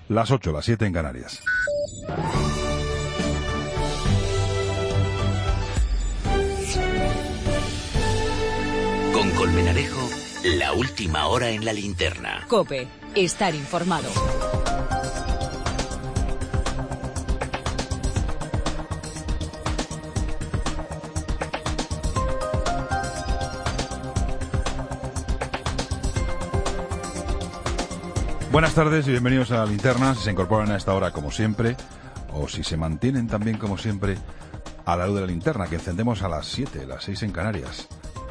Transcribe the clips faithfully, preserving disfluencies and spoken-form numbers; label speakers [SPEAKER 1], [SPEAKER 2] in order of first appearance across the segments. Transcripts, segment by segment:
[SPEAKER 1] Las ocho, las siete en Canarias.
[SPEAKER 2] Con Colmenarejo, la última hora en la linterna.
[SPEAKER 3] COPE, estar informado.
[SPEAKER 1] Buenas tardes y bienvenidos a la linterna. Si se incorporan a esta hora como siempre, o si se mantienen también como siempre a la luz de la linterna, que encendemos a las siete, las seis en Canarias.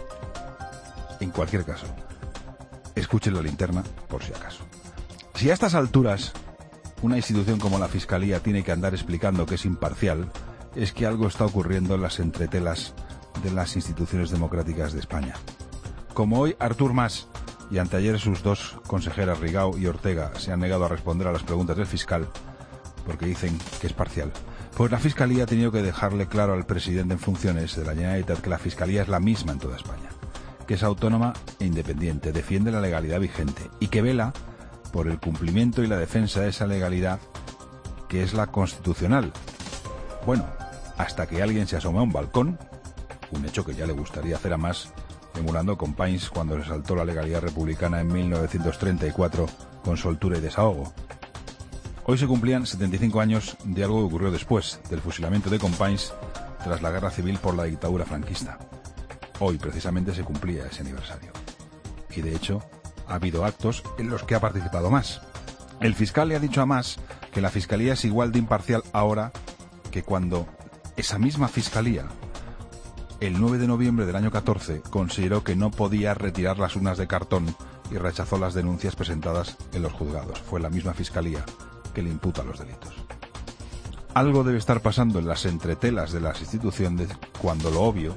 [SPEAKER 1] En cualquier caso, escuchen la linterna por si acaso. Si a estas alturas una institución como la Fiscalía tiene que andar explicando que es imparcial, es que algo está ocurriendo en las entretelas de las instituciones democráticas de España. Como hoy Artur Mas y anteayer sus dos consejeras, Rigau y Ortega, se han negado a responder a las preguntas del fiscal porque dicen que es parcial, pues la Fiscalía ha tenido que dejarle claro al presidente en funciones de la Generalitat que la Fiscalía es la misma en toda España, que es autónoma e independiente, defiende la legalidad vigente y que vela por el cumplimiento y la defensa de esa legalidad que es la constitucional. Bueno, hasta que alguien se asome a un balcón, un hecho que ya le gustaría hacer a Mas, emulando Companys cuando se saltó la legalidad republicana en mil novecientos treinta y cuatro con soltura y desahogo. Hoy se cumplían setenta y cinco años de algo que ocurrió después del fusilamiento de Companys tras la guerra civil por la dictadura franquista. Hoy precisamente se cumplía ese aniversario. Y de hecho, ha habido actos en los que ha participado Mas. El fiscal le ha dicho a Mas que la Fiscalía es igual de imparcial ahora que cuando esa misma Fiscalía, el nueve de noviembre del año catorce, consideró que no podía retirar las urnas de cartón y rechazó las denuncias presentadas en los juzgados. Fue la misma Fiscalía que le imputa los delitos. Algo debe estar pasando en las entretelas de las instituciones cuando lo obvio,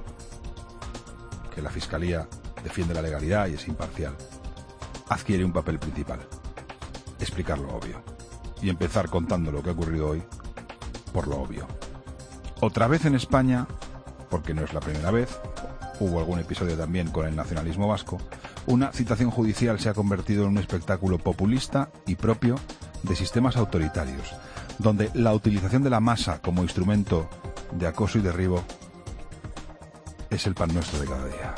[SPEAKER 1] que la Fiscalía defiende la legalidad y es imparcial, adquiere un papel principal: explicar lo obvio y empezar contando lo que ha ocurrido hoy por lo obvio. Otra vez en España, porque no es la primera vez, hubo algún episodio también con el nacionalismo vasco, una citación judicial se ha convertido en un espectáculo populista y propio de sistemas autoritarios, donde la utilización de la masa como instrumento de acoso y derribo es el pan nuestro de cada día.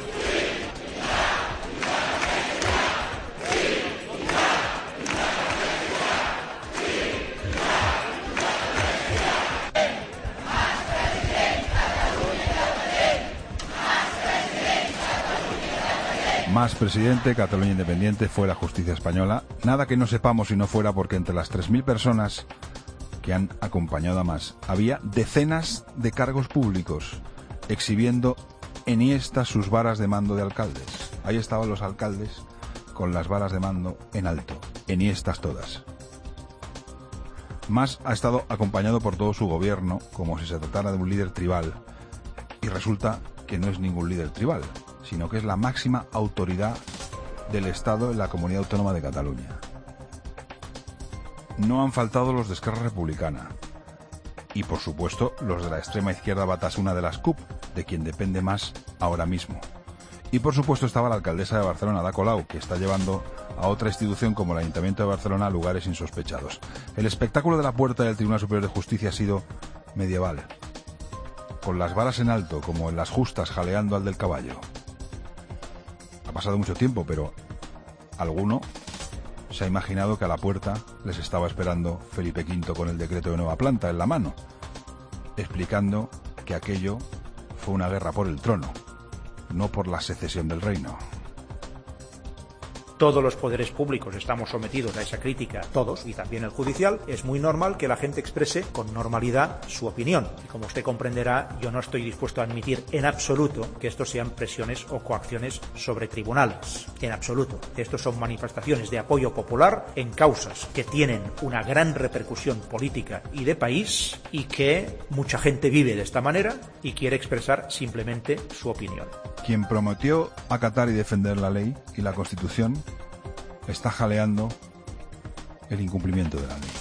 [SPEAKER 1] Mas presidente, Cataluña independiente, fuera justicia española. Nada que no sepamos si no fuera porque entre las tres mil personas que han acompañado a Mas había decenas de cargos públicos exhibiendo enhiestas sus varas de mando de alcaldes. Ahí estaban los alcaldes con las varas de mando en alto, enhiestas todas. Mas ha estado acompañado por todo su gobierno como si se tratara de un líder tribal, y resulta que no es ningún líder tribal, sino que es la máxima autoridad del Estado en la Comunidad Autónoma de Cataluña. No han faltado los de Esquerra Republicana y, por supuesto, los de la extrema izquierda batasuna de las C U P, de quien depende Mas ahora mismo. Y, por supuesto, estaba la alcaldesa de Barcelona, Ada Colau, que está llevando a otra institución como el Ayuntamiento de Barcelona a lugares insospechados. El espectáculo de la puerta del Tribunal Superior de Justicia ha sido medieval, con las varas en alto, como en las justas jaleando al del caballo. Ha pasado mucho tiempo, pero alguno se ha imaginado que a la puerta les estaba esperando Felipe quinto con el decreto de nueva planta en la mano, explicando que aquello fue una guerra por el trono, no por la secesión del reino.
[SPEAKER 4] Todos los poderes públicos estamos sometidos a esa crítica, todos, y también el judicial. Es muy normal que la gente exprese con normalidad su opinión. Y como usted comprenderá, yo no estoy dispuesto a admitir en absoluto que estos sean presiones o coacciones sobre tribunales. En absoluto. Estos son manifestaciones de apoyo popular en causas que tienen una gran repercusión política y de país, y que mucha gente vive de esta manera y quiere expresar simplemente su opinión.
[SPEAKER 1] Quien prometió acatar y defender la ley y la Constitución está jaleando el incumplimiento de la ley.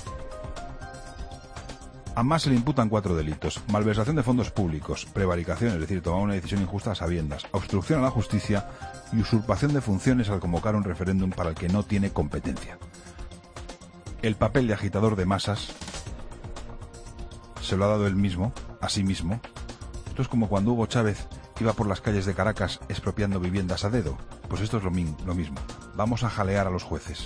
[SPEAKER 1] A Mas se le imputan cuatro delitos: malversación de fondos públicos, prevaricación, es decir, tomar una decisión injusta a sabiendas, obstrucción a la justicia y usurpación de funciones al convocar un referéndum para el que no tiene competencia. El papel de agitador de masas se lo ha dado él mismo, a sí mismo. Esto es como cuando Hugo Chávez iba por las calles de Caracas expropiando viviendas a dedo. Pues esto es lo, min- lo mismo. Vamos a jalear a los jueces.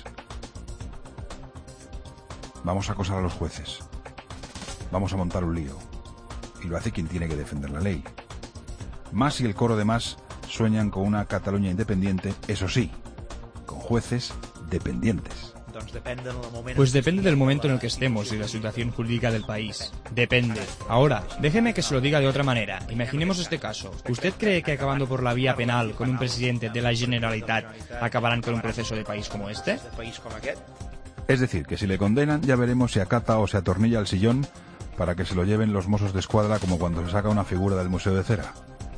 [SPEAKER 1] Vamos a acosar a los jueces. Vamos a montar un lío. Y lo hace quien tiene que defender la ley. Mas y el coro de Mas sueñan con una Cataluña independiente, eso sí, con jueces dependientes.
[SPEAKER 5] Pues depende del momento en el que estemos y de la situación jurídica del país. Depende. Ahora, déjeme que se lo diga de otra manera. Imaginemos este caso. ¿Usted cree que acabando por la vía penal con un presidente de la Generalitat acabarán con un proceso de país como este?
[SPEAKER 1] Es decir, que si le condenan ya veremos si acata o se atornilla al sillón para que se lo lleven los Mossos de Escuadra como cuando se saca una figura del Museo de Cera.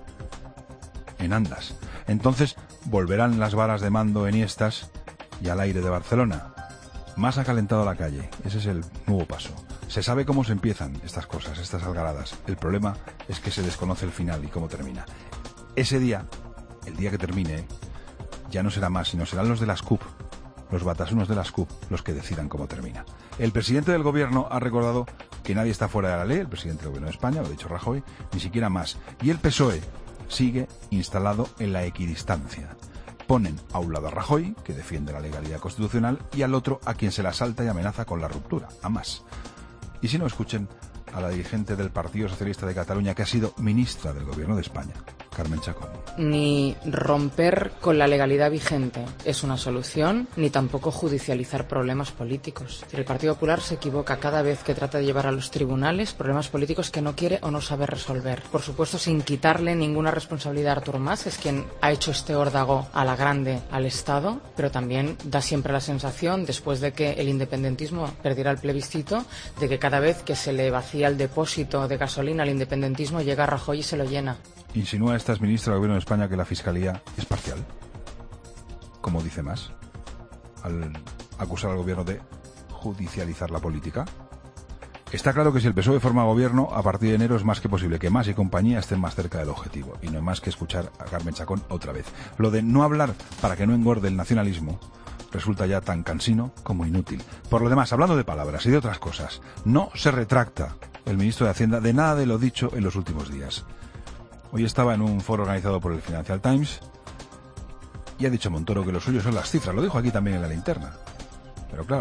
[SPEAKER 1] En andas. Entonces volverán las varas de mando enhiestas y al aire de Barcelona. Más ha calentado la calle. Ese es el nuevo paso. Se sabe cómo se empiezan estas cosas, estas algaradas. El problema es que se desconoce el final y cómo termina. Ese día, el día que termine, ya no será más, sino serán los de las C U P, los batasunos de las C U P, los que decidan cómo termina. El presidente del gobierno ha recordado que nadie está fuera de la ley, el presidente del gobierno de España, lo ha dicho Rajoy, ni siquiera más. Y el P S O E sigue instalado en la equidistancia. Ponen a un lado a Rajoy, que defiende la legalidad constitucional, y al otro a quien se la asalta y amenaza con la ruptura, a Mas. Y si no, escuchen a la dirigente del Partido Socialista de Cataluña, que ha sido ministra del Gobierno de España, Carmen Chacón.
[SPEAKER 6] Ni romper con la legalidad vigente es una solución, ni tampoco judicializar problemas políticos. El Partido Popular se equivoca cada vez que trata de llevar a los tribunales problemas políticos que no quiere o no sabe resolver. Por supuesto, sin quitarle ninguna responsabilidad a Artur Mas, es quien ha hecho este órdago a la grande al Estado, pero también da siempre la sensación, después de que el independentismo perdiera el plebiscito, de que cada vez que se le vacía el depósito de gasolina al independentismo llega Rajoy y se lo llena.
[SPEAKER 1] Insinúa esta exministra del Gobierno de España que la Fiscalía es parcial, como dice Mas, al acusar al Gobierno de judicializar la política. Está claro que si el P S O E forma gobierno, a partir de enero es más que posible que Mas y compañía estén más cerca del objetivo. Y no hay más que escuchar a Carmen Chacón otra vez. Lo de no hablar para que no engorde el nacionalismo resulta ya tan cansino como inútil. Por lo demás, hablando de palabras y de otras cosas, no se retracta el ministro de Hacienda de nada de lo dicho en los últimos días. Hoy estaba en un foro organizado por el Financial Times y ha dicho Montoro que lo suyo son las cifras. Lo dijo aquí también en la linterna. Pero claro,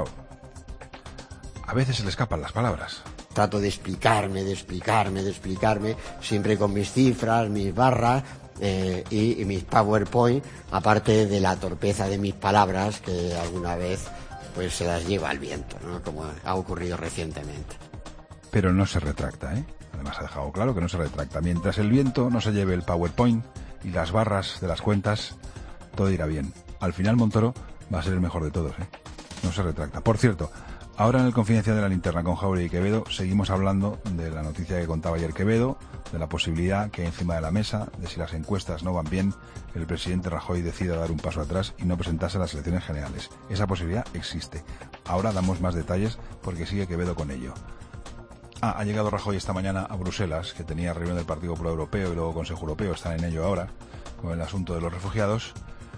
[SPEAKER 1] a veces se le escapan las palabras.
[SPEAKER 7] Trato de explicarme, de explicarme, de explicarme, siempre con mis cifras, mis barras eh, y, y mis PowerPoint, aparte de la torpeza de mis palabras, que alguna vez pues se las lleva al viento, ¿no? Como ha ocurrido recientemente.
[SPEAKER 1] Pero no se retracta, ¿eh? Además ha dejado claro que no se retracta. Mientras el viento no se lleve el PowerPoint y las barras de las cuentas, todo irá bien. Al final Montoro va a ser el mejor de todos, ¿eh? No se retracta. Por cierto, ahora en el Confidencial de la Linterna con Jauregui y Quevedo seguimos hablando de la noticia que contaba ayer Quevedo, de la posibilidad que hay encima de la mesa de si las encuestas no van bien, el presidente Rajoy decida dar un paso atrás y no presentarse a las elecciones generales. Esa posibilidad existe. Ahora damos más detalles porque sigue Quevedo con ello. Ah, ha llegado Rajoy esta mañana a Bruselas, que tenía reunión del Partido Popular Europeo y luego Consejo Europeo, están en ello ahora, con el asunto de los refugiados.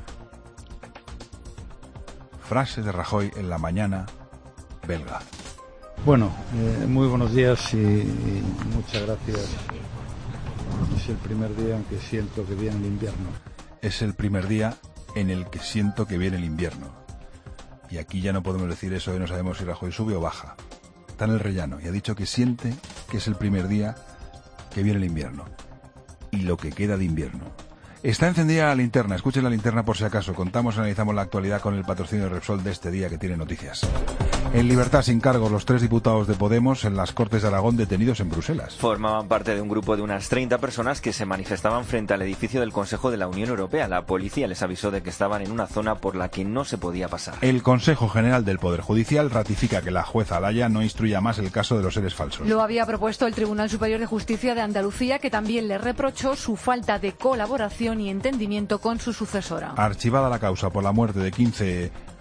[SPEAKER 1] Frase de Rajoy en la mañana belga.
[SPEAKER 8] Bueno, eh, muy buenos días y, y muchas gracias. Es el primer día en que siento que viene el invierno.
[SPEAKER 1] Es el primer día en el que siento que viene el invierno. Y aquí ya no podemos decir eso de no sabemos si Rajoy sube o baja. Está en el rellano y ha dicho que siente que es el primer día que viene el invierno. Y lo que queda de invierno. Está encendida la linterna. Escuchen la linterna por si acaso. Contamos y analizamos la actualidad con el patrocinio de Repsol de este día que tiene noticias. En libertad sin cargos, los tres diputados de Podemos en las Cortes de Aragón detenidos en Bruselas.
[SPEAKER 9] Formaban parte de un grupo de unas treinta personas que se manifestaban frente al edificio del Consejo de la Unión Europea. La policía les avisó de que estaban en una zona por la que no se podía pasar.
[SPEAKER 1] El Consejo General del Poder Judicial ratifica que la jueza Alaya no instruya más el caso de los seres falsos.
[SPEAKER 10] Lo había propuesto el Tribunal Superior de Justicia de Andalucía, que también le reprochó su falta de colaboración y entendimiento con su sucesora.
[SPEAKER 1] Archivada la causa por la muerte de quince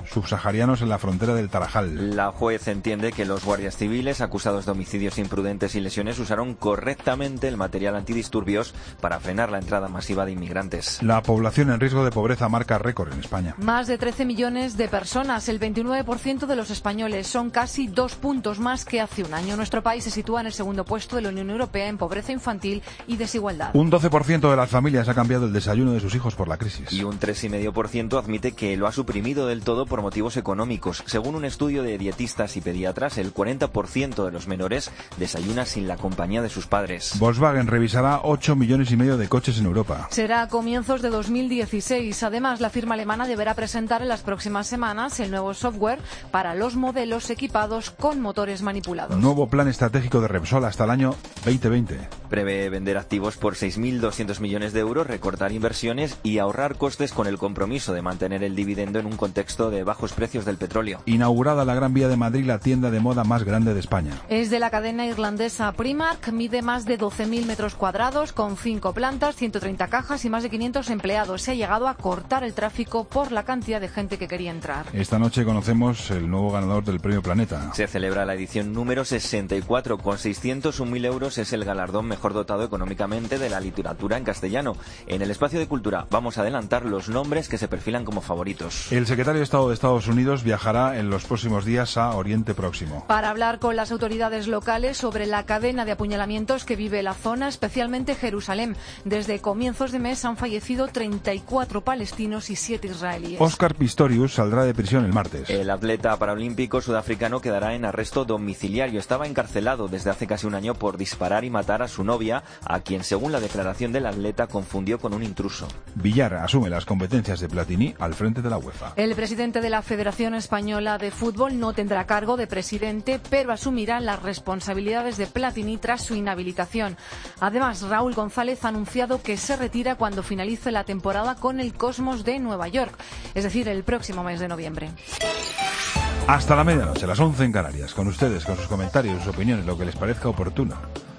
[SPEAKER 1] subsaharianos en la frontera del Tarajal.
[SPEAKER 9] La juez entiende que los guardias civiles acusados de homicidios imprudentes y lesiones usaron correctamente el material antidisturbios para frenar la entrada masiva de inmigrantes.
[SPEAKER 1] La población en riesgo de pobreza marca récord en España.
[SPEAKER 10] Más de trece millones de personas, el veintinueve por ciento de los españoles, son casi dos puntos más que hace un año. Nuestro país se sitúa en el segundo puesto de la Unión Europea en pobreza infantil y desigualdad.
[SPEAKER 1] Un doce por ciento de las familias ha cambiado el desayuno de sus hijos por la crisis.
[SPEAKER 9] Y un tres coma cinco por ciento admite que lo ha suprimido del todo por motivos económicos. Según un estudio de dietistas y pediatras, el cuarenta por ciento de los menores desayuna sin la compañía de sus padres.
[SPEAKER 1] Volkswagen revisará ocho millones y medio de coches en Europa.
[SPEAKER 10] Será a comienzos de dos mil dieciséis. Además, la firma alemana deberá presentar en las próximas semanas el nuevo software para los modelos equipados con motores manipulados.
[SPEAKER 1] Nuevo plan estratégico de Repsol hasta el año veinte veinte.
[SPEAKER 9] Prevé vender activos por seis mil doscientos millones de euros, recortar inversiones y ahorrar costes con el compromiso de mantener el dividendo en un contexto de bajos precios del petróleo.
[SPEAKER 1] Inaugurada la Gran Vía de Madrid, la tienda de moda más grande de España.
[SPEAKER 10] Es de la cadena irlandesa Primark, mide más de doce mil metros cuadrados, con cinco plantas, ciento treinta cajas y más de quinientos empleados. Se ha llegado a cortar el tráfico por la cantidad de gente que quería entrar.
[SPEAKER 1] Esta noche conocemos el nuevo ganador del Premio Planeta.
[SPEAKER 9] Se celebra la edición número sesenta y cuatro, con seiscientos un mil euros es el galardón mejor dotado económicamente de la literatura en castellano. En el espacio de cultura vamos a adelantar los nombres que se perfilan como favoritos.
[SPEAKER 1] El secretario de Estado de Estados Unidos viajará en los próximos días a Oriente Próximo
[SPEAKER 10] para hablar con las autoridades locales sobre la cadena de apuñalamientos que vive la zona, especialmente Jerusalén. Desde comienzos de mes han fallecido treinta y cuatro palestinos y siete israelíes.
[SPEAKER 1] Oscar Pistorius saldrá de prisión el martes.
[SPEAKER 9] El atleta paralímpico sudafricano quedará en arresto domiciliario. Estaba encarcelado desde hace casi un año por disparar y matar a su novia, a quien, según la declaración del atleta, confundió con un intruso.
[SPEAKER 1] Villar asume las competencias de Platini al frente de la UEFA.
[SPEAKER 10] El presidente de la Federación Española de Fútbol no tendrá cargo de presidente, pero asumirá las responsabilidades de Platini tras su inhabilitación. Además, Raúl González ha anunciado que se retira cuando finalice la temporada con el Cosmos de Nueva York, es decir, el próximo mes de noviembre.
[SPEAKER 1] Hasta la medianoche, las once en Canarias, con ustedes, con sus comentarios, sus opiniones, lo que les parezca oportuno.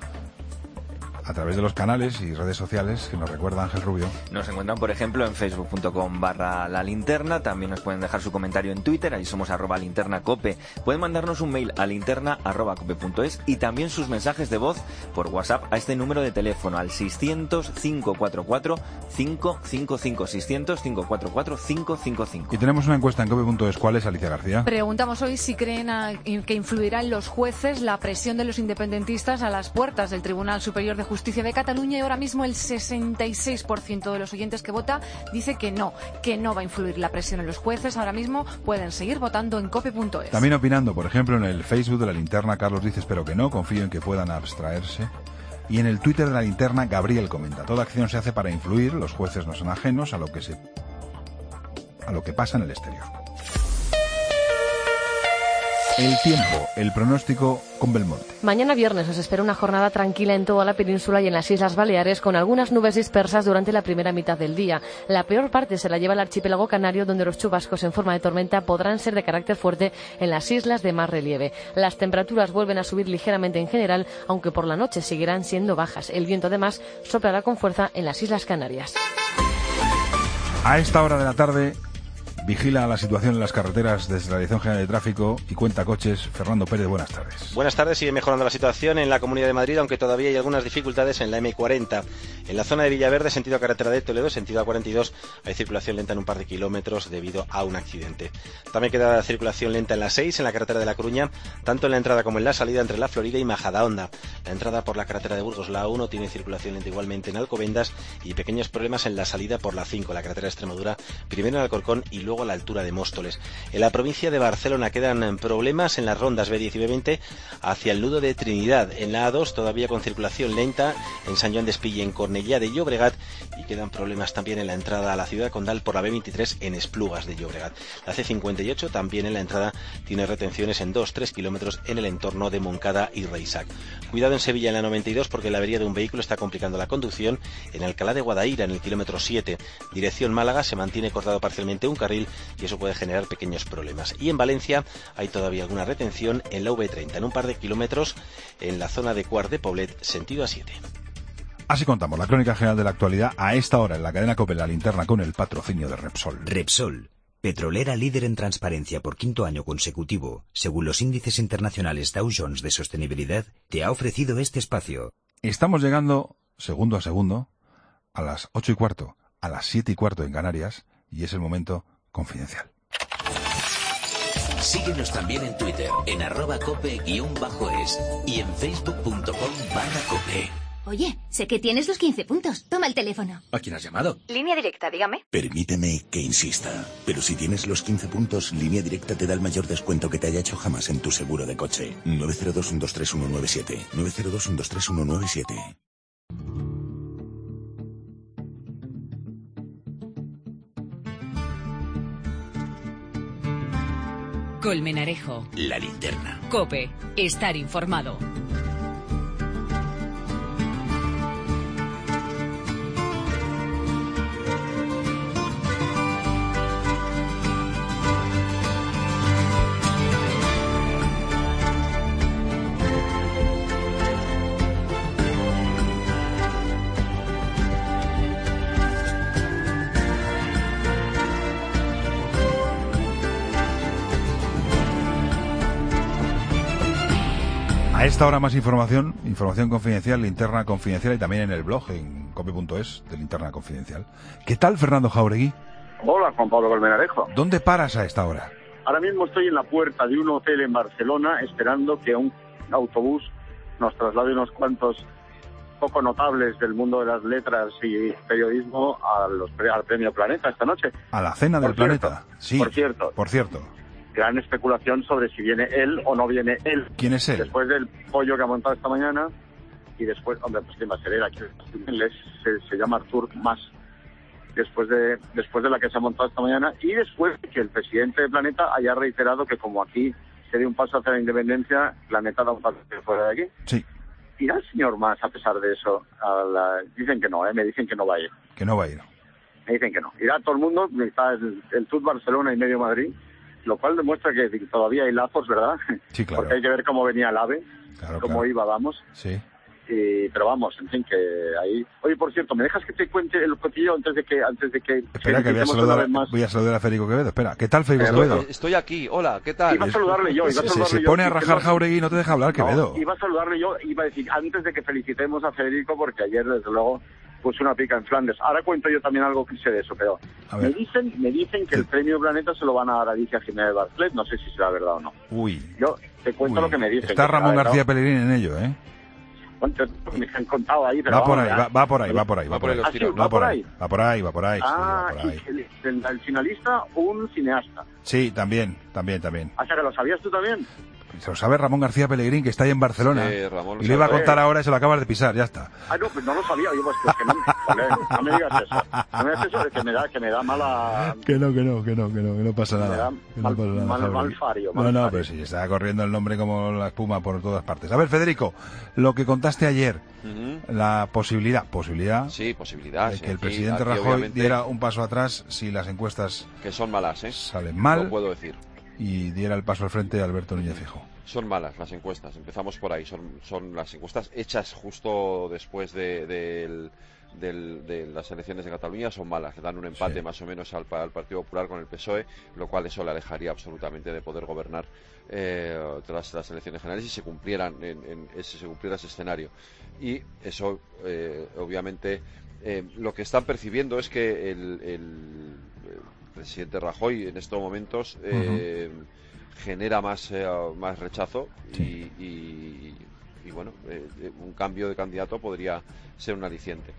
[SPEAKER 1] A través de los canales y redes sociales que nos recuerda Ángel Rubio.
[SPEAKER 9] Nos encuentran, por ejemplo, en facebook punto com barra la linterna. También nos pueden dejar su comentario en Twitter, ahí somos arroba linterna cope. Pueden mandarnos un mail a linterna arroba cope punto es y también sus mensajes de voz por WhatsApp a este número de teléfono, al seiscientos, cinco cuatro cuatro, cinco cinco cinco, seiscientos, cinco cuatro cuatro, cinco cinco cinco.
[SPEAKER 1] Y tenemos una encuesta en cope punto es. ¿Cuál es, Alicia García?
[SPEAKER 10] Preguntamos hoy si creen a, que influirá en los jueces la presión de los independentistas a las puertas del Tribunal Superior de Justicia Justicia de Cataluña, y ahora mismo el sesenta y seis por ciento de los oyentes que vota dice que no, que no va a influir la presión en los jueces. Ahora mismo pueden seguir votando en cope punto es.
[SPEAKER 1] También opinando, por ejemplo, en el Facebook de la linterna, Carlos dice espero que no, confío en que puedan abstraerse. Y en el Twitter de la linterna, Gabriel comenta: toda acción se hace para influir, los jueces no son ajenos a lo que se a lo que pasa en el exterior. El tiempo, el pronóstico con Belmonte.
[SPEAKER 11] Mañana viernes nos espera una jornada tranquila en toda la península y en las Islas Baleares, con algunas nubes dispersas durante la primera mitad del día. La peor parte se la lleva el archipiélago canario, donde los chubascos en forma de tormenta podrán ser de carácter fuerte en las islas de más relieve. Las temperaturas vuelven a subir ligeramente en general, aunque por la noche seguirán siendo bajas. El viento además soplará con fuerza en las Islas Canarias.
[SPEAKER 1] A esta hora de la tarde vigila la situación en las carreteras desde la Dirección General de Tráfico y Cuenta Coches. Fernando Pérez, buenas tardes.
[SPEAKER 12] Buenas tardes. Sigue mejorando la situación en la Comunidad de Madrid, aunque todavía hay algunas dificultades en la eme cuarenta. En la zona de Villaverde, sentido carretera de Toledo, sentido A cuarenta y dos, hay circulación lenta en un par de kilómetros debido a un accidente. También queda circulación lenta en la seis, en la carretera de La Coruña, tanto en la entrada como en la salida entre La Florida y Majadahonda. La entrada por la carretera de Burgos, la uno, tiene circulación lenta igualmente en Alcobendas y pequeños problemas en la salida por la cinco, la carretera de Extremadura, primero en Alcorcón y luego a la altura de Móstoles. En la provincia de Barcelona quedan problemas en las rondas be diez y be veinte hacia el nudo de Trinidad. En la a dos todavía con circulación lenta en San Joan d'Espí y en Cornellá de Llobregat, y quedan problemas también en la entrada a la ciudad condal por la be veintitrés en Esplugas de Llobregat. La ce cincuenta y ocho también en la entrada tiene retenciones en dos a tres kilómetros en el entorno de Moncada y Reisac. Cuidado en Sevilla en la noventa y dos, porque la avería de un vehículo está complicando la conducción en Alcalá de Guadaira en el kilómetro siete. Dirección Málaga se mantiene cortado parcialmente un carril y eso puede generar pequeños problemas. Y en Valencia hay todavía alguna retención en la ve treinta en un par de kilómetros en la zona de Quart de Poblet, sentido a siete.
[SPEAKER 1] Así contamos la crónica general de la actualidad a esta hora en la cadena COPE, la linterna, con el patrocinio de Repsol.
[SPEAKER 2] Repsol,
[SPEAKER 13] Petrolera líder en transparencia por quinto año consecutivo, según los índices internacionales Dow Jones de sostenibilidad, te ha ofrecido este espacio.
[SPEAKER 1] Estamos llegando, segundo a segundo, a las ocho y cuarto, a las siete y cuarto en Canarias, y es el momento confidencial.
[SPEAKER 2] Síguenos también en Twitter, en arroba cope guión bajo es y en facebook punto com barra cope.
[SPEAKER 14] Oye, sé que tienes los quince puntos. Toma el teléfono.
[SPEAKER 15] ¿A quién has llamado?
[SPEAKER 14] Línea directa, dígame.
[SPEAKER 15] Permíteme que insista, pero si tienes los quince puntos, Línea Directa te da el mayor descuento que te haya hecho jamás en tu seguro de coche. nueve cero dos, uno dos tres, uno nueve siete. nueve cero dos, uno dos tres, uno nueve siete.
[SPEAKER 3] Colmenarejo.
[SPEAKER 2] La linterna.
[SPEAKER 3] COPE. Estar informado.
[SPEAKER 1] A esta hora más información, información confidencial, linterna confidencial y también en el blog, en cope punto es, de linterna confidencial. ¿Qué tal, Fernando Jauregui?
[SPEAKER 16] Hola, Juan Pablo Colmenarejo.
[SPEAKER 1] ¿Dónde paras a esta hora?
[SPEAKER 16] Ahora mismo estoy en la puerta de un hotel en Barcelona esperando que un autobús nos traslade unos cuantos poco notables del mundo de las letras y periodismo a los, al Premio Planeta esta noche.
[SPEAKER 1] ¿A la cena del
[SPEAKER 16] Por cierto,
[SPEAKER 1] planeta? Sí,
[SPEAKER 16] por cierto.
[SPEAKER 1] Por cierto.
[SPEAKER 16] Gran especulación sobre si viene él o no viene él.
[SPEAKER 1] ¿Quién es él?
[SPEAKER 16] Después del pollo que ha montado esta mañana y después, hombre, pues quién va a ser él, aquí se, se llama Artur Mas. Después de después de la que se ha montado esta mañana y después de que el presidente de Planeta haya reiterado que como aquí se dio un paso hacia la independencia, Planeta da un paso hacia fuera de aquí.
[SPEAKER 1] Sí.
[SPEAKER 16] ¿Irá el señor Mas a pesar de eso? A la... Dicen que no, ¿eh? Me dicen que no va a ir.
[SPEAKER 1] Que no va a ir.
[SPEAKER 16] Me dicen que no. Irá todo el mundo, está el, el T U D Barcelona y medio Madrid, lo cual demuestra que todavía hay lazos, ¿verdad?
[SPEAKER 1] Sí, claro.
[SPEAKER 16] Porque hay que ver cómo venía el AVE,
[SPEAKER 1] claro,
[SPEAKER 16] cómo
[SPEAKER 1] claro.
[SPEAKER 16] iba, vamos.
[SPEAKER 1] Sí.
[SPEAKER 16] Y, pero vamos, en fin, que ahí... Oye, por cierto, ¿me dejas que te cuente el cotillo antes de que... antes de que
[SPEAKER 1] Espera, que voy a, saludar, voy a saludar a Federico Quevedo. Espera, ¿qué tal, Federico Quevedo?
[SPEAKER 17] Estoy aquí, hola, ¿qué tal?
[SPEAKER 16] Iba a saludarle yo, iba a saludarle
[SPEAKER 1] se, se
[SPEAKER 16] yo.
[SPEAKER 1] pone a rajar Jauregui y no te deja hablar,
[SPEAKER 16] no,
[SPEAKER 1] Quevedo.
[SPEAKER 16] Iba a saludarle yo, iba a decir, antes de que felicitemos a Federico, porque ayer, desde luego, puso una pica en Flandes. Ahora cuento yo también algo que sé de eso, pero me dicen me dicen que el premio Planeta se lo van a dar a Alicia Jiménez Barclay, no sé si será verdad o no.
[SPEAKER 1] Uy.
[SPEAKER 16] Yo te cuento
[SPEAKER 1] Uy.
[SPEAKER 16] lo que me dicen.
[SPEAKER 1] Está Ramón
[SPEAKER 16] verdad,
[SPEAKER 1] García
[SPEAKER 16] ¿no?
[SPEAKER 1] Pellegrini en ello, ¿eh?
[SPEAKER 16] Bueno, me han contado ahí, pero
[SPEAKER 1] Va por
[SPEAKER 16] vamos,
[SPEAKER 1] ahí, va, va por ahí, va por ahí, va por ahí.
[SPEAKER 16] ¿Ah, sí?
[SPEAKER 1] Va por ahí, va por ahí, va por ahí.
[SPEAKER 16] Ah,
[SPEAKER 1] sí, va por ahí.
[SPEAKER 16] y el, el, el finalista, un cineasta.
[SPEAKER 1] Sí, también, también, también.
[SPEAKER 16] O sea, que lo sabías tú también.
[SPEAKER 1] Se lo sabe Ramón García Pellegrín, que está ahí en Barcelona.
[SPEAKER 17] Sí, Ramón lo
[SPEAKER 1] y le iba a
[SPEAKER 17] sabe.
[SPEAKER 1] contar ahora y se lo acabas de pisar, ya está.
[SPEAKER 16] Ah, no, pues no lo sabía. Yo, pues, que, que no, vale, no me digas eso. No me digas eso de que me da, que me da mala...
[SPEAKER 1] Que no, que no, que no, que no, que no pasa
[SPEAKER 16] Me
[SPEAKER 1] nada.
[SPEAKER 16] da
[SPEAKER 1] Que no
[SPEAKER 16] mal,
[SPEAKER 1] pasa nada,
[SPEAKER 16] mal,
[SPEAKER 1] Jauregui.
[SPEAKER 16] mal fario.
[SPEAKER 1] No,
[SPEAKER 16] mal
[SPEAKER 1] no,
[SPEAKER 16] fario.
[SPEAKER 1] pero sí, está corriendo el nombre como la espuma por todas partes. A ver, Federico, lo que contaste ayer,
[SPEAKER 17] Ujú.
[SPEAKER 1] la posibilidad, posibilidad
[SPEAKER 17] Sí, posibilidad.
[SPEAKER 1] de
[SPEAKER 17] sí,
[SPEAKER 1] que el
[SPEAKER 17] aquí-
[SPEAKER 1] presidente
[SPEAKER 17] aquí,
[SPEAKER 1] Rajoy
[SPEAKER 17] obviamente,
[SPEAKER 1] diera un paso atrás si las encuestas
[SPEAKER 17] que son malas, ¿eh?
[SPEAKER 1] salen mal
[SPEAKER 17] Lo puedo decir.
[SPEAKER 1] y diera el paso al frente a Alberto Núñez Feijóo.
[SPEAKER 17] Son malas las encuestas, empezamos por ahí. Son, son las encuestas hechas justo después de, del- del- de las elecciones de Cataluña, son malas. Le dan un empate
[SPEAKER 1] Sí.
[SPEAKER 17] más o menos al, pa- al Partido Popular con el P S O E, lo cual eso le alejaría absolutamente de poder gobernar eh, tras las elecciones generales y se cumplieran en, en ese, se cumpliera ese escenario. Y eso, eh, obviamente, eh, lo que están percibiendo es que el, el- el presidente Rajoy en estos momentos eh, genera más eh, más rechazo y, y, y, bueno, eh, un cambio de candidato podría ser un aliciente.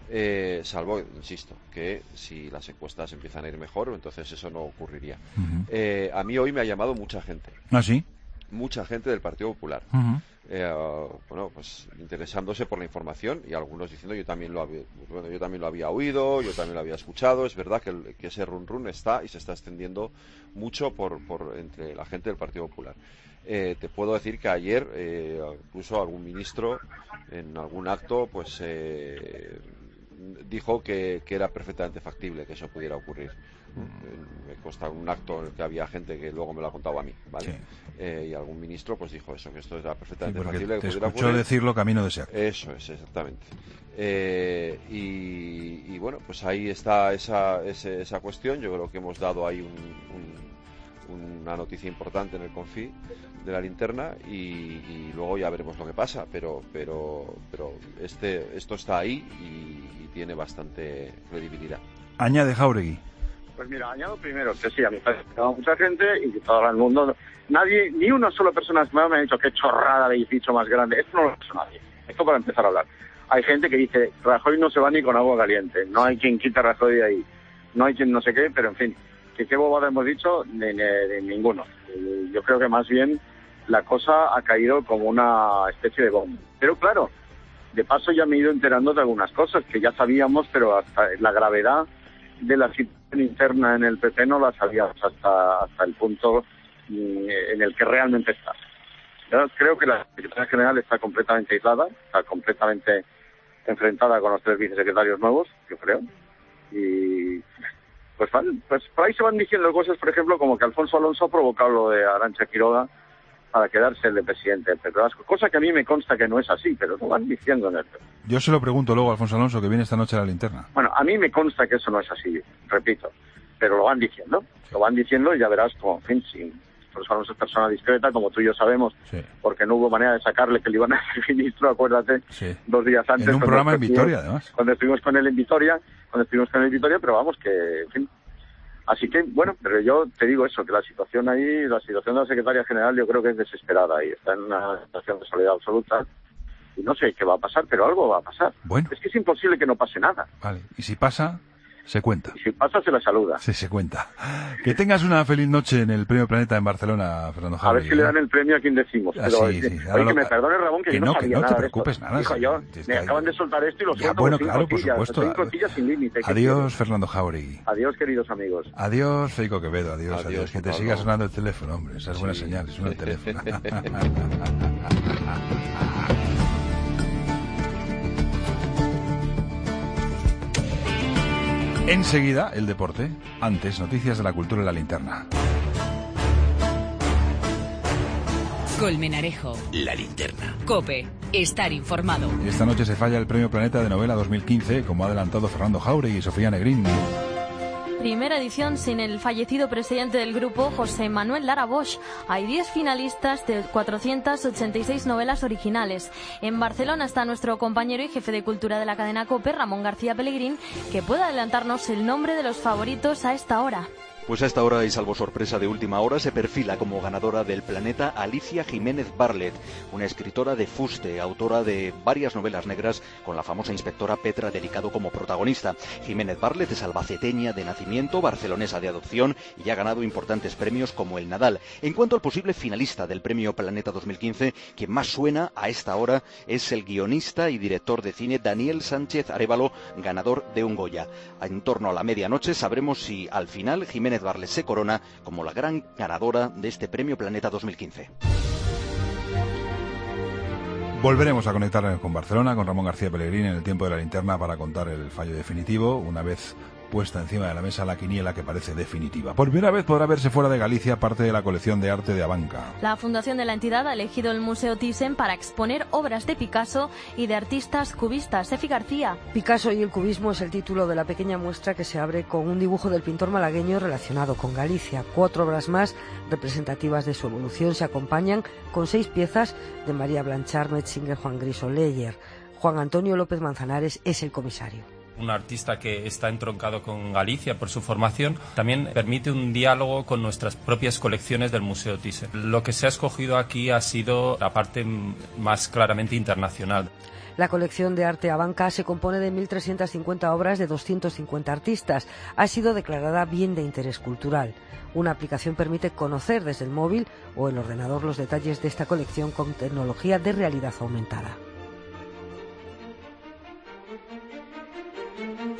[SPEAKER 17] Eh, salvo, insisto, que si las encuestas empiezan a ir mejor, entonces eso no ocurriría.
[SPEAKER 1] Ujú.
[SPEAKER 17] Eh, a mí hoy me ha llamado mucha gente,
[SPEAKER 1] ¿Ah, sí?
[SPEAKER 17] mucha gente del Partido Popular.
[SPEAKER 1] Ujú.
[SPEAKER 17] Eh, bueno, pues interesándose por la información y algunos diciendo yo también lo había, bueno, yo también lo había oído, yo también lo había escuchado. Es verdad que, el- que ese run run está y se está extendiendo mucho por, por entre la gente del Partido Popular. Eh, te puedo decir que ayer eh, incluso algún ministro en algún acto pues eh, dijo que, que era perfectamente factible que eso pudiera ocurrir. Me consta un acto en el que había gente que luego me lo ha contado a mí, ¿vale?
[SPEAKER 1] Sí.
[SPEAKER 17] Eh, y algún ministro pues dijo eso, que esto era perfectamente
[SPEAKER 1] Sí,
[SPEAKER 17] factible.
[SPEAKER 1] te
[SPEAKER 17] que pudiera
[SPEAKER 1] escuchó
[SPEAKER 17] ocurrir.
[SPEAKER 1] decirlo camino de ese acto.
[SPEAKER 17] Eso es, exactamente. Eh, y, y bueno, pues ahí está esa, ese, esa cuestión. Yo creo que hemos dado ahí un, un, una noticia importante en el Confi de la linterna y, y luego ya veremos lo que pasa, pero pero pero este esto está ahí y, y tiene bastante credibilidad.
[SPEAKER 1] Añade Jáuregui.
[SPEAKER 16] Pues mira, añado primero que sí, a mí me ha llegado mucha gente y que todo el mundo, nadie, ni una sola persona me ha dicho qué chorrada de edificio más grande. Esto no lo ha hecho nadie. Esto para empezar a hablar. Hay gente que dice, Rajoy no se va ni con agua caliente, no hay quien quita a Rajoy de ahí, no hay quien no sé qué, pero en fin, que qué bobada hemos dicho, ni, ni, ni ninguno. Yo creo que más bien la cosa ha caído como una especie de bomba. Pero claro, de paso ya me he ido enterando de algunas cosas que ya sabíamos, pero hasta la gravedad de la situación interna en el P P no la sabíamos hasta hasta el punto en el que realmente está. Yo creo que la Secretaría General está completamente aislada, está completamente enfrentada con los tres vicesecretarios nuevos, yo creo, y pues, van, pues por ahí se van diciendo cosas, por ejemplo, como que Alfonso Alonso ha provocado lo de Arantxa Quiroga para quedarse el de presidente del P P Vasco, cosa que a mí me consta que no es así, pero lo van diciendo en el P P.
[SPEAKER 1] Yo se lo pregunto luego a Alfonso Alonso, que viene esta noche a la linterna.
[SPEAKER 16] Bueno, a mí me consta que eso no es así, repito, pero lo van diciendo, lo van diciendo y ya verás como, en fin, si Alfonso Alonso es persona discreta, como tú y yo sabemos,
[SPEAKER 1] sí.
[SPEAKER 16] Porque no hubo manera de sacarle que le iban a hacer ministro, acuérdate,
[SPEAKER 1] sí.
[SPEAKER 16] dos días antes.
[SPEAKER 1] En un programa en Vitoria, además.
[SPEAKER 16] Cuando estuvimos con él en Vitoria, cuando estuvimos con él en Vitoria, pero vamos, que, en fin. Así que, bueno, pero yo te digo eso, que la situación ahí, la situación de la Secretaría General yo creo que es desesperada y está en una situación de soledad absoluta y no sé qué va a pasar, pero algo va a pasar.
[SPEAKER 1] Bueno.
[SPEAKER 16] Es que es imposible que no pase nada.
[SPEAKER 1] Vale, y si pasa, se cuenta.
[SPEAKER 16] Y si pasa, se la saluda.
[SPEAKER 1] Sí, se cuenta. Que tengas una feliz noche en el Premio Planeta en Barcelona, Fernando Jáuregui.
[SPEAKER 16] A ver si le dan el premio a quien decimos.
[SPEAKER 1] Ah,
[SPEAKER 16] pero,
[SPEAKER 1] sí, sí.
[SPEAKER 16] Oye,
[SPEAKER 1] lo...
[SPEAKER 16] que me perdone, Ramón, que,
[SPEAKER 1] que
[SPEAKER 16] yo no,
[SPEAKER 1] no
[SPEAKER 16] sabía
[SPEAKER 1] que no
[SPEAKER 16] nada
[SPEAKER 1] te preocupes
[SPEAKER 16] de esto.
[SPEAKER 1] nada.
[SPEAKER 16] Dijo
[SPEAKER 1] Sí,
[SPEAKER 16] yo,
[SPEAKER 1] sí,
[SPEAKER 16] me
[SPEAKER 1] sí,
[SPEAKER 16] acaban de soltar esto y lo
[SPEAKER 1] ya,
[SPEAKER 16] suelto
[SPEAKER 1] bueno,
[SPEAKER 16] con
[SPEAKER 1] claro,
[SPEAKER 16] cinco
[SPEAKER 1] por
[SPEAKER 16] cotillas,
[SPEAKER 1] supuesto.
[SPEAKER 16] cinco cotillas sin límite.
[SPEAKER 1] Adiós, Fernando Jáuregui.
[SPEAKER 16] Adiós, queridos amigos.
[SPEAKER 1] Adiós, Feico Quevedo. Adiós, adiós.
[SPEAKER 17] Adiós,
[SPEAKER 1] que te
[SPEAKER 17] Pablo.
[SPEAKER 1] siga sonando el teléfono, hombre. Esa es
[SPEAKER 17] Sí.
[SPEAKER 1] buena señal, es un teléfono. Enseguida, el deporte. Antes, noticias de la cultura en la linterna.
[SPEAKER 3] Colmenarejo.
[SPEAKER 2] La linterna.
[SPEAKER 3] COPE. Estar informado.
[SPEAKER 1] Esta noche se falla el Premio Planeta de Novela dos mil quince, como ha adelantado Fernando Jáuregui y Sofía Negrín.
[SPEAKER 11] Primera edición sin el fallecido presidente del grupo, José Manuel Lara Bosch. Hay diez finalistas de cuatrocientas ochenta y seis novelas originales. En Barcelona está nuestro compañero y jefe de cultura de la cadena COPE, Ramón García Pellegrín, que puede adelantarnos el nombre de los favoritos a esta hora.
[SPEAKER 18] Pues a esta hora, y salvo sorpresa de última hora, se perfila como ganadora del Planeta Alicia Jiménez Barlet, una escritora de fuste, autora de varias novelas negras, con la famosa inspectora Petra Delicado como protagonista. Jiménez Barlet es albaceteña de nacimiento, barcelonesa de adopción, y ha ganado importantes premios como el Nadal. En cuanto al posible finalista del Premio Planeta dos mil quince, quien más suena a esta hora es el guionista y director de cine Daniel Sánchez Arévalo, ganador de un Goya. En torno a la medianoche sabremos si al final Jiménez Barlet se corona como la gran ganadora de este Premio Planeta dos mil quince.
[SPEAKER 1] Volveremos a conectar con Barcelona, con Ramón García Pellegrín en el tiempo de la linterna para contar el fallo definitivo, una vez puesta encima de la mesa la quiniela que parece definitiva. Por primera vez podrá verse fuera de Galicia parte de la colección de arte de Abanca.
[SPEAKER 11] La fundación de la entidad ha elegido el Museo Thyssen para exponer obras de Picasso y de artistas cubistas. Efi García.
[SPEAKER 19] Picasso y el cubismo es el título de la pequeña muestra que se abre con un dibujo del pintor malagueño relacionado con Galicia. Cuatro obras más representativas de su evolución se acompañan con seis piezas de María Blanchard, Metzinger, Juan Gris o Leyer. Juan Antonio López Manzanares es el comisario.
[SPEAKER 20] Un artista que está entroncado con Galicia por su formación, también permite un diálogo con nuestras propias colecciones del Museo Thyssen. Lo que se ha escogido aquí ha sido la parte más claramente internacional.
[SPEAKER 19] La colección de arte Abanca se compone de mil trescientas cincuenta obras de doscientos cincuenta artistas. Ha sido declarada bien de interés cultural. Una aplicación permite conocer desde el móvil o el ordenador los detalles de esta colección con tecnología de realidad aumentada.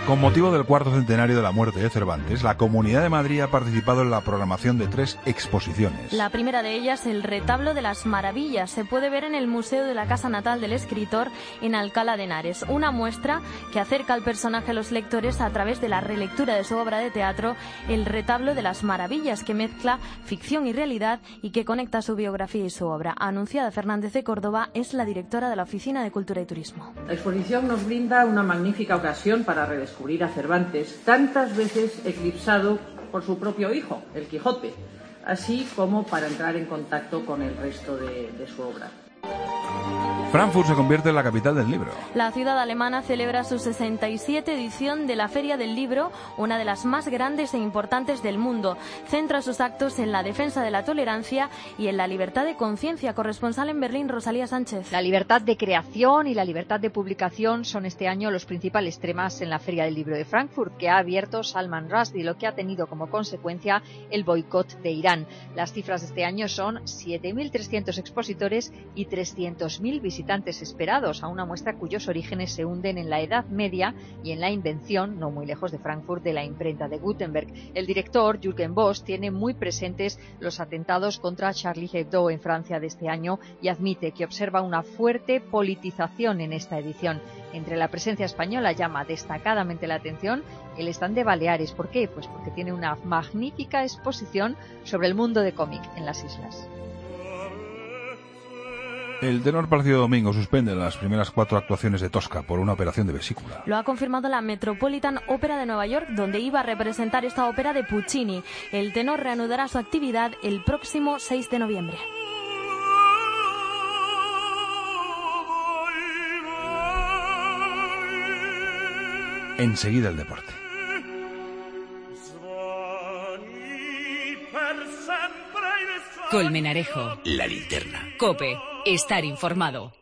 [SPEAKER 1] Con motivo del cuarto centenario de la muerte de Cervantes, la Comunidad de Madrid ha participado en la programación de tres exposiciones.
[SPEAKER 21] La primera de ellas, el Retablo de las Maravillas, se puede ver en el Museo de la Casa Natal del Escritor en Alcalá de Henares. Una muestra que acerca al personaje a los lectores a través de la relectura de su obra de teatro, El Retablo de las Maravillas, que mezcla ficción y realidad y que conecta su biografía y su obra. Anunciada Fernández de Córdoba es la directora de la Oficina de Cultura y Turismo.
[SPEAKER 22] La exposición nos brinda una magnífica ocasión para redescubrir a Cervantes, tantas veces eclipsado por su propio hijo, el Quijote, así como para entrar en contacto con el resto de, de su obra.
[SPEAKER 1] Frankfurt se convierte en la capital del libro.
[SPEAKER 21] La ciudad alemana celebra su sesenta y siete edición de la Feria del Libro, una de las más grandes e importantes del mundo. Centra sus actos en la defensa de la tolerancia y en la libertad de conciencia. Corresponsal en Berlín, Rosalía Sánchez.
[SPEAKER 23] La libertad de creación y la libertad de publicación son este año los principales temas en la Feria del Libro de Frankfurt, que ha abierto Salman Rushdie, lo que ha tenido como consecuencia el boicot de Irán. Las cifras de este año son siete mil trescientos expositores y trescientos mil visitantes visitantes esperados a una muestra cuyos orígenes se hunden en la Edad Media y en la invención, no muy lejos de Frankfurt, de la imprenta de Gutenberg. El director, Jürgen Bosch, tiene muy presentes los atentados contra Charlie Hebdo en Francia de este año y admite que observa una fuerte politización en esta edición. Entre la presencia española llama destacadamente la atención el stand de Baleares. ¿Por qué? Pues porque tiene una magnífica exposición sobre el mundo de cómic en las islas.
[SPEAKER 1] El tenor Plácido Domingo suspende las primeras cuatro actuaciones de Tosca por una operación de vesícula.
[SPEAKER 21] Lo ha confirmado la Metropolitan Opera de Nueva York, donde iba a representar esta ópera de Puccini. El tenor reanudará su actividad el próximo seis de noviembre.
[SPEAKER 1] Enseguida el deporte.
[SPEAKER 3] Colmenarejo.
[SPEAKER 2] La linterna.
[SPEAKER 3] COPE. Estar informado.